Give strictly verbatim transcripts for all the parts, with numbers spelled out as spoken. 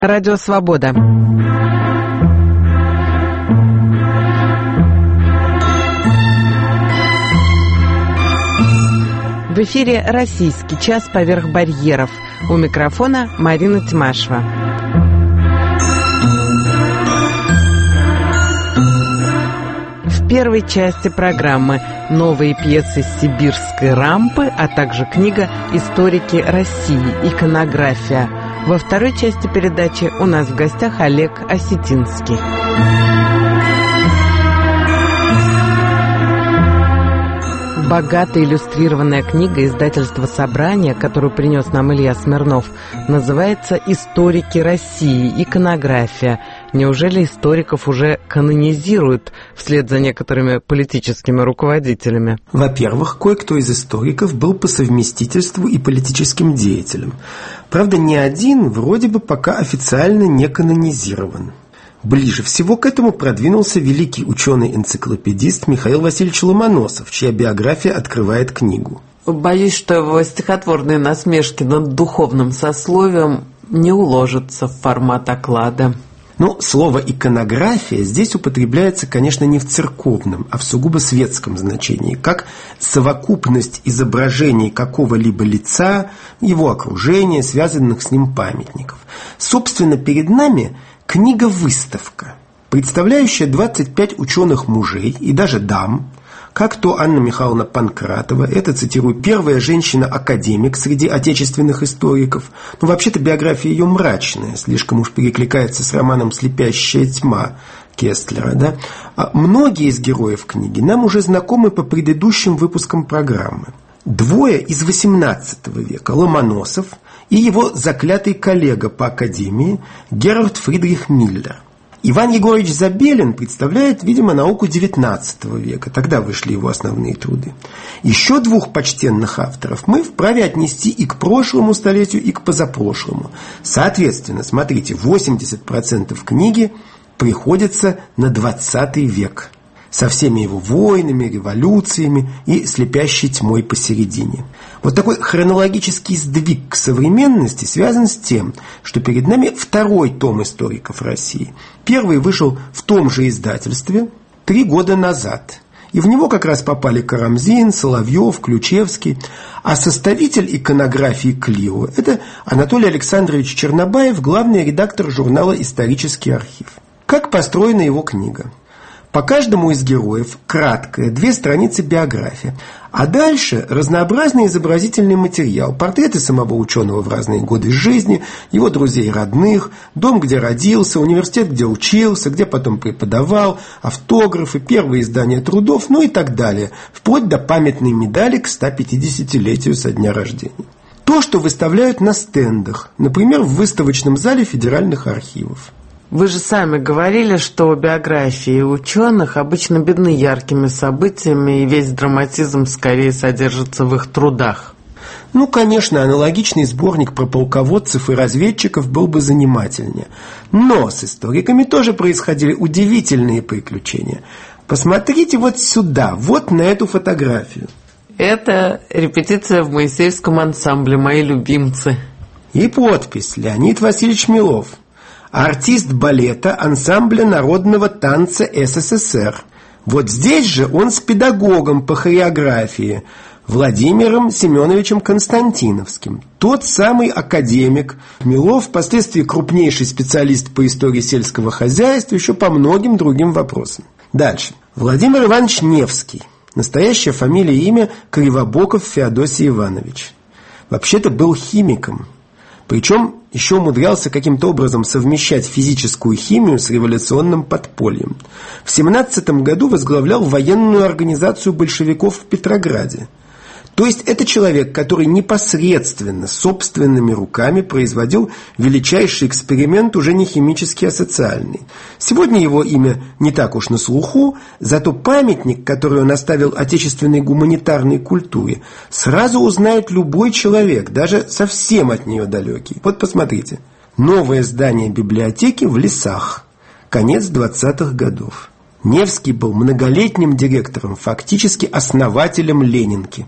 Радио Свобода. В эфире «Российский час поверх барьеров». У микрофона Марина Тимашева. В первой части программы новые пьесы сибирской рампы, а также книга «Историки России. Иконография». Во второй части передачи у нас в гостях Олег Осетинский. Богато иллюстрированная книга издательства «Собрание», которую принес нам Илья Смирнов, называется «Историки России. Иконография». Неужели историков уже канонизируют вслед за некоторыми политическими руководителями? Во-первых, кое-кто из историков был по совместительству и политическим деятелем. Правда, ни один вроде бы пока официально не канонизирован. Ближе всего к этому продвинулся великий ученый-энциклопедист Михаил Васильевич Ломоносов, чья биография открывает книгу. Боюсь, что его стихотворные насмешки над духовным сословием не уложатся в формат оклада. Ну, слово «иконография» здесь употребляется, конечно, не в церковном, а в сугубо светском значении, как совокупность изображений какого-либо лица, его окружения, связанных с ним памятников. Собственно, перед нами книга-выставка, представляющая двадцать пять ученых-мужей и даже дам, как то Анна Михайловна Панкратова, это, цитирую, первая женщина-академик среди отечественных историков. Но вообще-то биография ее мрачная, слишком уж перекликается с романом «Слепящая тьма» Кестлера. Да? А многие из героев книги нам уже знакомы по предыдущим выпускам программы. Двое из восемнадцатого века, Ломоносов и его заклятый коллега по академии Герард Фридрих Миллер. Иван Егорович Забелин представляет, видимо, науку девятнадцатого века. Тогда вышли его основные труды. Еще двух почтенных авторов мы вправе отнести и к прошлому столетию, и к позапрошлому. Соответственно, смотрите, восемьдесят процентов книги приходится на двадцатый век. Со всеми его войнами, революциями и слепящей тьмой посередине. Вот такой хронологический сдвиг к современности связан с тем, что перед нами второй том историков России. Первый вышел в том же издательстве три года назад. И в него как раз попали Карамзин, Соловьев, Ключевский. А составитель иконографии «Клио» – это Анатолий Александрович Чернобаев, главный редактор журнала «Исторический архив». Как построена его книга? По каждому из героев краткая, две страницы биография. А дальше разнообразный изобразительный материал. Портреты самого ученого в разные годы жизни, его друзей и родных, дом, где родился, университет, где учился, где потом преподавал, автографы, первые издания трудов, ну и так далее. Вплоть до памятной медали к ста пятидесятилетию со дня рождения. То, что выставляют на стендах, например, в выставочном зале федеральных архивов. Вы же сами говорили, что биографии ученых обычно бедны яркими событиями, и весь драматизм скорее содержится в их трудах. Ну, конечно, аналогичный сборник про полководцев и разведчиков был бы занимательнее. Но с историками тоже происходили удивительные приключения. Посмотрите вот сюда, вот на эту фотографию. Это репетиция в Моисеевском ансамбле «Мои любимцы». И подпись «Леонид Васильевич Милов». Артист балета ансамбля народного танца СССР. Вот здесь же он с педагогом по хореографии Владимиром Семеновичем Константиновским. Тот самый академик. Милов, впоследствии крупнейший специалист по истории сельского хозяйства, еще по многим другим вопросам. Дальше. Владимир Иванович Невский. Настоящая фамилия и имя Кривобоков Феодосий Иванович. Вообще-то был химиком. Причем еще умудрялся каким-то образом совмещать физическую химию с революционным подпольем. В семнадцатом году возглавлял военную организацию большевиков в Петрограде. То есть это человек, который непосредственно, собственными руками производил величайший эксперимент, уже не химический, а социальный. Сегодня его имя не так уж на слуху, зато памятник, который он оставил отечественной гуманитарной культуре, сразу узнает любой человек, даже совсем от нее далекий. Вот посмотрите. Новое здание библиотеки в Лесах. Конец двадцатых годов. Невский был многолетним директором, фактически основателем Ленинки.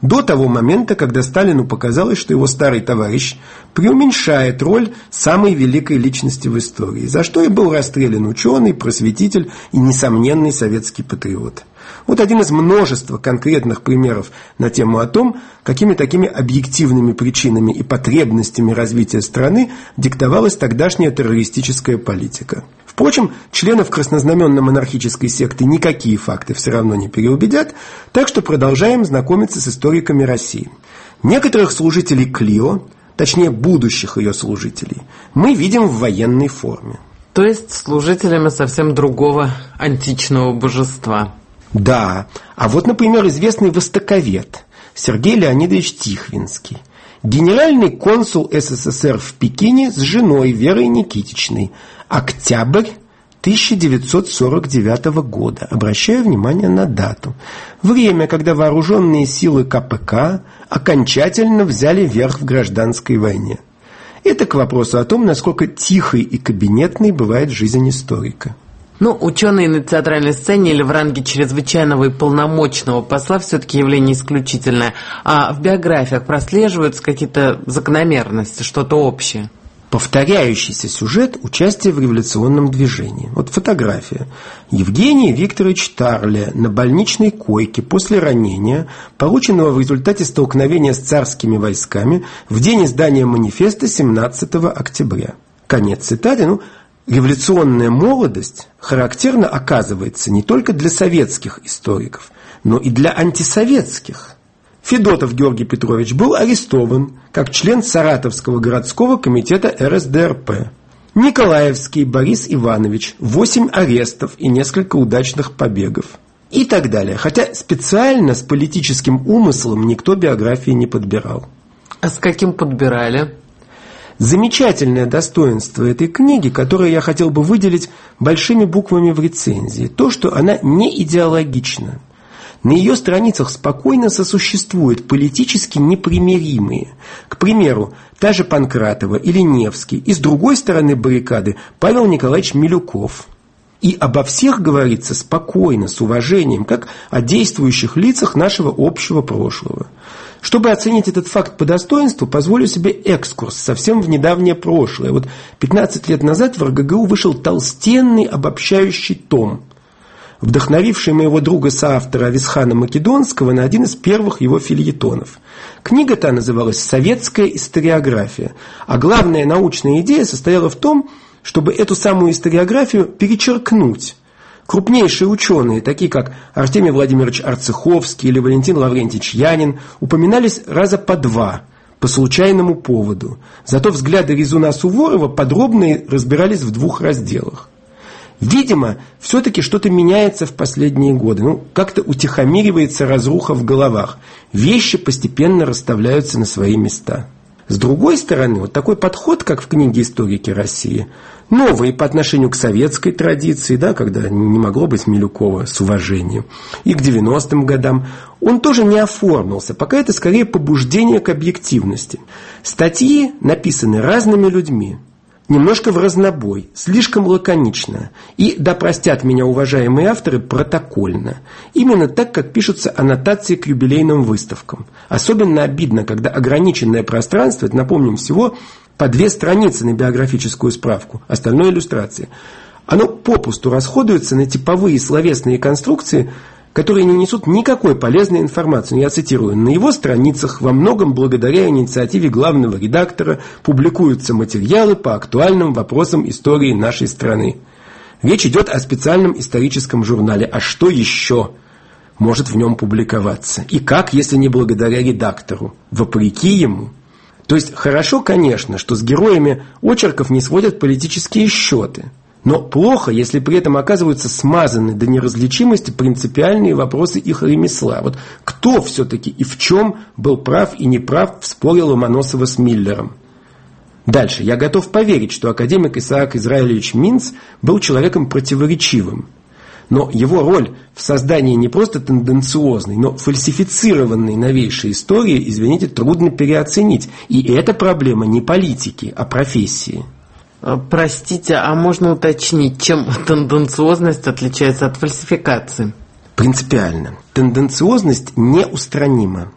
До того момента, когда Сталину показалось, что его старый товарищ преуменьшает роль самой великой личности в истории, за что и был расстрелян ученый, просветитель и несомненный советский патриот. Вот один из множества конкретных примеров на тему о том, какими такими объективными причинами и потребностями развития страны диктовалась тогдашняя террористическая политика. Впрочем, членов краснознаменно-монархической секты никакие факты все равно не переубедят, так что продолжаем знакомиться с историками России. Некоторых служителей Клио, точнее будущих ее служителей, мы видим в военной форме. То есть служителями совсем другого античного божества. Да, а вот, например, известный востоковед Сергей Леонидович Тихвинский, генеральный консул СССР в Пекине с женой Верой Никитичной, октябрь тысяча девятьсот сорок девятого года. Обращаю внимание на дату. Время, когда вооруженные силы ка пэ ка окончательно взяли верх в гражданской войне. Это к вопросу о том, насколько тихой и кабинетной бывает жизнь историка. Ну, ученый на театральной сцене или в ранге чрезвычайного и полномочного посла все-таки явление исключительное. А в биографиях прослеживаются какие-то закономерности, что-то общее? Повторяющийся сюжет участия в революционном движении. Вот фотография. Евгений Викторович Тарле на больничной койке после ранения, полученного в результате столкновения с царскими войсками в день издания манифеста семнадцатого октября. Конец цитаты. Ну, революционная молодость характерна, оказывается, не только для советских историков, но и для антисоветских. Федотов Георгий Петрович был арестован как член Саратовского городского комитета эр эс дэ эр пэ. Николаевский Борис Иванович, восемь арестов и несколько удачных побегов. И так далее. Хотя специально с политическим умыслом никто биографии не подбирал. А с каким подбирали? Замечательное достоинство этой книги, которое я хотел бы выделить большими буквами в рецензии, то, что она не идеологична. На ее страницах спокойно сосуществуют политически непримиримые. К примеру, та же Панкратова или Невский, и с другой стороны баррикады Павел Николаевич Милюков. И обо всех говорится спокойно, с уважением, как о действующих лицах нашего общего прошлого. Чтобы оценить этот факт по достоинству, позволю себе экскурс совсем в недавнее прошлое. Вот пятнадцать лет назад в эр гэ гэ у вышел толстенный обобщающий том, вдохновивший моего друга-соавтора Ависхана Македонского на один из первых его фельетонов. Книга-то называлась «Советская историография», а главная научная идея состояла в том, чтобы эту самую историографию перечеркнуть. Крупнейшие ученые, такие как Артемий Владимирович Арцеховский или Валентин Лаврентьевич Янин, упоминались раза по два, по случайному поводу. Зато взгляды Резуна Суворова подробно разбирались в двух разделах. Видимо, все-таки что-то меняется в последние годы. Ну, как-то утихомиривается разруха в головах. Вещи постепенно расставляются на свои места. С другой стороны, вот такой подход, как в книге «Историки России», новый по отношению к советской традиции, да, когда не могло быть Милюкова с уважением, и к девяностым годам, он тоже не оформился, пока это скорее побуждение к объективности. Статьи написаны разными людьми, немножко в разнобой, слишком лаконично и, да простят меня уважаемые авторы, протокольно. Именно так, как пишутся аннотации к юбилейным выставкам. Особенно обидно, когда ограниченное пространство, это, напомним, всего по две страницы на биографическую справку, остальное иллюстрации. Оно попусту расходуется на типовые словесные конструкции, которые не несут никакой полезной информации. Я цитирую: «На его страницах во многом благодаря инициативе главного редактора публикуются материалы по актуальным вопросам истории нашей страны». Речь идет о специальном историческом журнале. А что еще может в нем публиковаться? И как, если не благодаря редактору? Вопреки ему? То есть хорошо, конечно, что с героями очерков не сводят политические счеты. Но плохо, если при этом оказываются смазаны до неразличимости принципиальные вопросы их ремесла. Вот кто все-таки и в чем был прав и неправ в споре Ломоносова с Миллером? Дальше. Я готов поверить, что академик Исаак Израилевич Минц был человеком противоречивым. Но его роль в создании не просто тенденциозной, но фальсифицированной новейшей истории, извините, трудно переоценить. И эта проблема не политики, а профессии. Простите, а можно уточнить, чем тенденциозность отличается от фальсификации? Принципиально. Тенденциозность неустранима.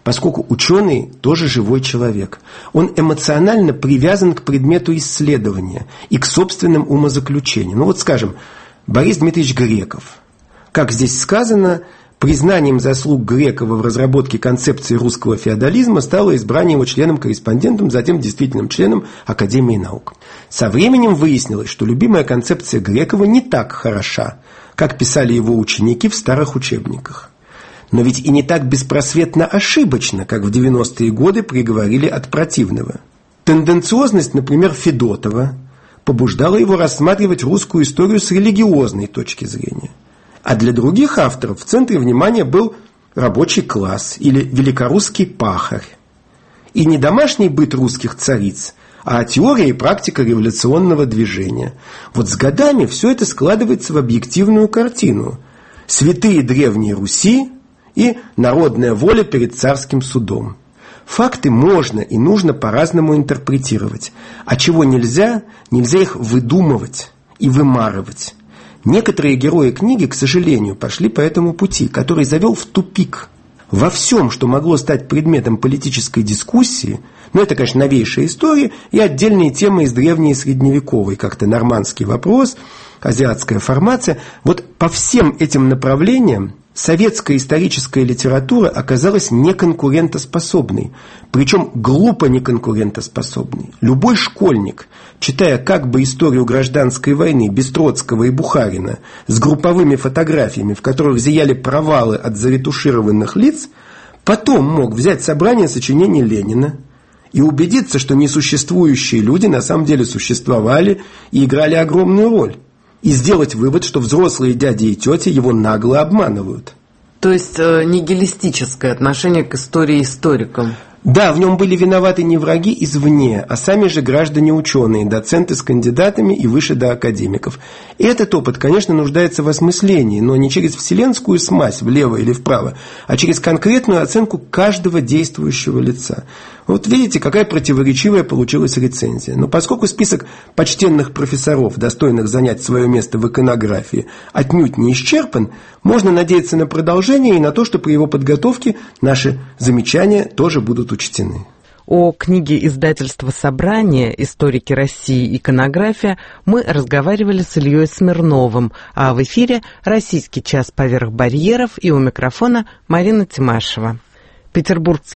поскольку ученый тоже живой человек. Он эмоционально привязан к предмету исследования и к собственным умозаключениям. Ну вот, скажем, Борис Дмитриевич Греков. Как здесь сказано, признанием заслуг Грекова в разработке концепции русского феодализма стало избрание его членом-корреспондентом, затем действительным членом Академии наук. Со временем выяснилось, что любимая концепция Грекова не так хороша, как писали его ученики в старых учебниках. Но ведь и не так беспросветно ошибочно, как в девяностые годы приговорили от противного. Тенденциозность, например, Федотова побуждала его рассматривать русскую историю с религиозной точки зрения. А для других авторов в центре внимания был рабочий класс или великорусский пахарь. И не домашний быт русских цариц, а теория и практика революционного движения. Вот с годами все это складывается в объективную картину. Святые древней Руси и народная воля перед царским судом. Факты можно и нужно по-разному интерпретировать. А чего нельзя, нельзя их выдумывать и вымарывать. Некоторые герои книги, к сожалению, пошли по этому пути, который завел в тупик. Во всем, что могло стать предметом политической дискуссии, ну это, конечно, новейшая история и отдельные темы из древней и средневековой, как-то нормандский вопрос, азиатская формация, вот по всем этим направлениям советская историческая литература оказалась неконкурентоспособной, причем глупо неконкурентоспособной. Любой школьник, читая как бы историю гражданской войны без Троцкого и Бухарина с групповыми фотографиями, в которых зияли провалы от заретушированных лиц, потом мог взять собрание сочинений Ленина и убедиться, что несуществующие люди на самом деле существовали и играли огромную роль. И сделать вывод, что взрослые дяди и тети его нагло обманывают. То есть э, нигилистическое отношение к истории историкам. Да, в нем были виноваты не враги извне, а сами же граждане-ученые, доценты с кандидатами и выше до академиков. И этот опыт, конечно, нуждается в осмыслении, но не через вселенскую смазь влево или вправо, а через конкретную оценку каждого действующего лица. Вот видите, какая противоречивая получилась рецензия. Но поскольку список почтенных профессоров, достойных занять свое место в иконографии, отнюдь не исчерпан, можно надеяться на продолжение и на то, что при его подготовке наши замечания тоже будут учтены. О книге издательства «Собрание. Историки России. Иконография» мы разговаривали с Ильей Смирновым, а в эфире «Российский час поверх барьеров» и у микрофона Марина Тимашева. Петербургский